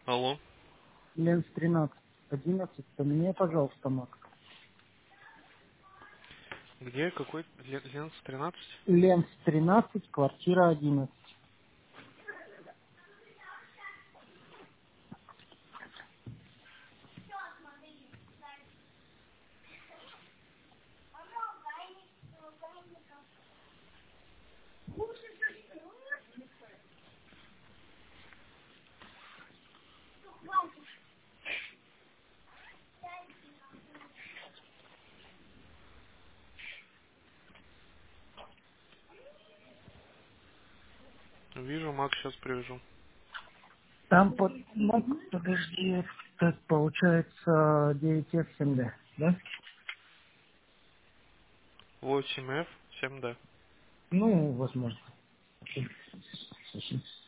Алло. Ленс 1311, поменяй, пожалуйста, Мак. Где? Какой? Ленс 13? Ленс 13, квартира 11. Вижу, Мак, сейчас привяжу. Там Мак, подожди, так получается 9F7D, да? 8F 7D. Ну, возможно.